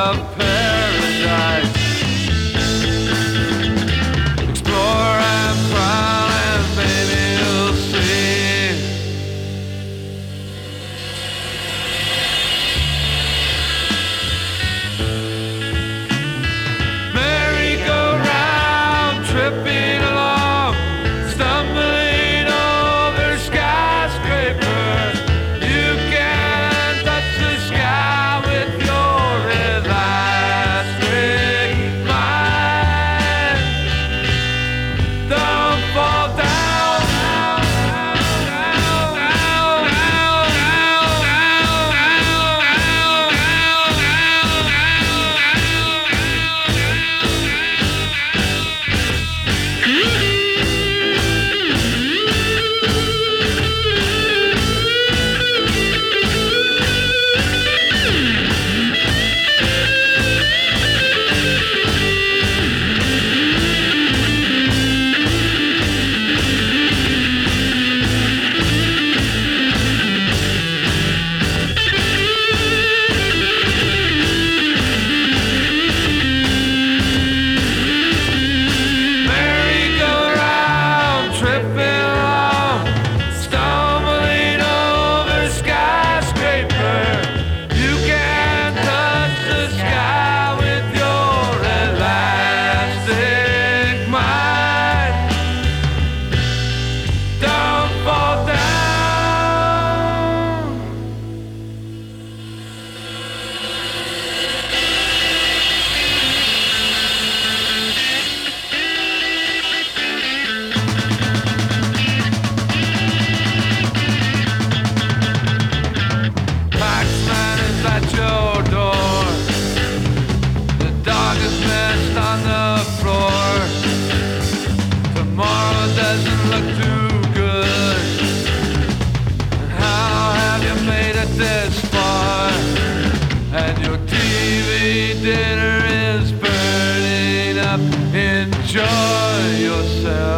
of paradise. Explore and prowl and baby you'll see. Merry-go-round, tripping along, stumbling over skyscrapers. You can touch the sky with your elastic mind. Don't fall down, merry-go-round, tripping along, stumbling over skyscraper. You can touch the sky with your elastic mind. Don't fall down. Paxman is at your door. The dog is messed on the floor. Tomorrow doesn't look too good. How have you made it this far? And your TV dinner is burning up. Enjoy yourself.